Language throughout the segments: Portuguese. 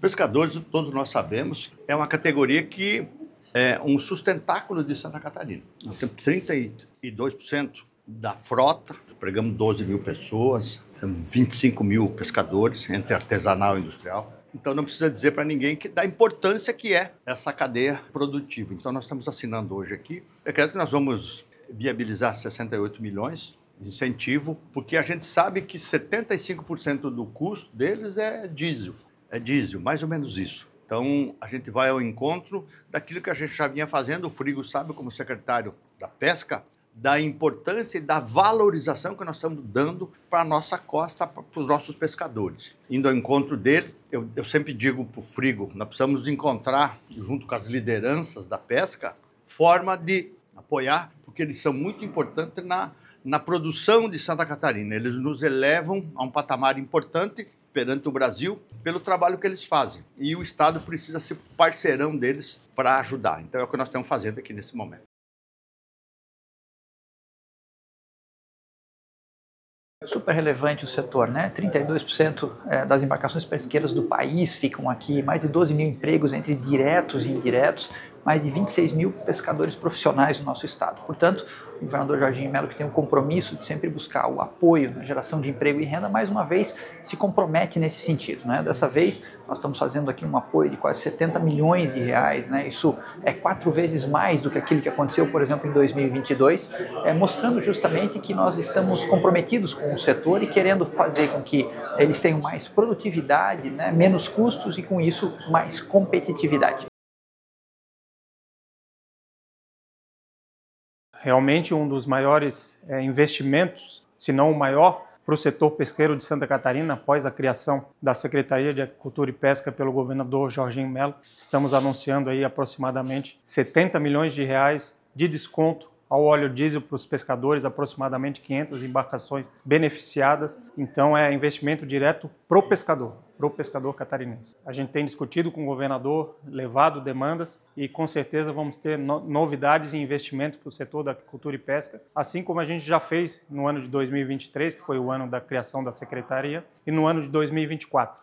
pescadores, todos nós sabemos, é uma categoria que é um sustentáculo de Santa Catarina. Nós temos 32% da frota, empregamos 12 mil pessoas, temos 25 mil pescadores, entre artesanal e industrial. Então não precisa dizer para ninguém da importância que é essa cadeia produtiva. Então nós estamos assinando hoje aqui. Eu quero que nós vamos viabilizar 68 milhões de incentivo, porque a gente sabe que 75% do custo deles é diesel. É diesel, mais ou menos isso. Então a gente vai ao encontro daquilo que a gente já vinha fazendo. O Frigo sabe, como secretário da Pesca, da importância e da valorização que nós estamos dando para a nossa costa, para os nossos pescadores. Indo ao encontro deles, eu sempre digo para o Frigo, nós precisamos encontrar, junto com as lideranças da pesca, forma de apoiar, porque eles são muito importantes na produção de Santa Catarina. Eles nos elevam a um patamar importante perante o Brasil pelo trabalho que eles fazem. E o Estado precisa ser parceirão deles para ajudar. Então é o que nós estamos fazendo aqui nesse momento. Super relevante o setor, né? 32% das embarcações pesqueiras do país ficam aqui, mais de 12 mil empregos entre diretos e indiretos, mais de 26 mil pescadores profissionais no nosso estado. Portanto, o governador Jorginho Mello, que tem um compromisso de sempre buscar o apoio na geração de emprego e renda, mais uma vez se compromete nesse sentido, né? Dessa vez, nós estamos fazendo aqui um apoio de quase 70 milhões de reais, né? Isso é 4 vezes mais do que aquilo que aconteceu, por exemplo, em 2022, mostrando justamente que nós estamos comprometidos com o setor e querendo fazer com que eles tenham mais produtividade, né? Menos custos e, com isso, mais competitividade. Realmente um dos maiores investimentos, se não o maior, para o setor pesqueiro de Santa Catarina, após a criação da Secretaria de Agricultura e Pesca pelo governador Jorginho Mello. Estamos anunciando aí aproximadamente 70 milhões de reais de desconto ao óleo diesel para os pescadores, aproximadamente 500 embarcações beneficiadas. Então é investimento direto para o pescador catarinense. A gente tem discutido com o governador, levado demandas e com certeza vamos ter novidades e investimentos para o setor da agricultura e pesca, assim como a gente já fez no ano de 2023, que foi o ano da criação da secretaria, e no ano de 2024.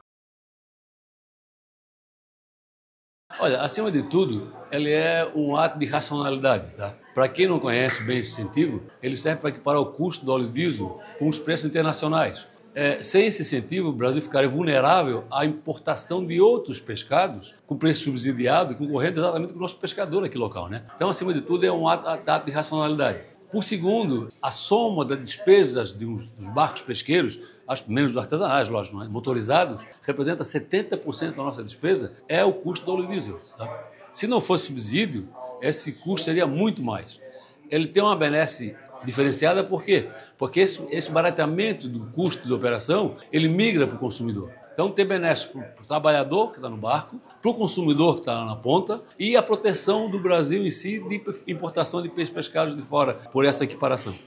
Olha, acima de tudo, ele é um ato de racionalidade, tá? Para quem não conhece bem esse incentivo, ele serve para equiparar o custo do óleo diesel com os preços internacionais. Sem esse incentivo, o Brasil ficaria vulnerável à importação de outros pescados com preço subsidiado e concorrendo exatamente com o nosso pescador aqui local, né? Então, acima de tudo, é um ato de racionalidade. Por segundo, a soma das despesas dos barcos pesqueiros, menos dos artesanais, lógico, motorizados, representa 70% da nossa despesa, é o custo do óleo diesel. Tá? Se não fosse subsídio, esse custo seria muito mais. Ele tem uma benesse diferenciada, por quê? Porque esse barateamento do custo de operação, ele migra para o consumidor. Então tem benesse para o trabalhador que está no barco, para o consumidor que está lá na ponta e a proteção do Brasil em si de importação de peixes pescados de fora por essa equiparação.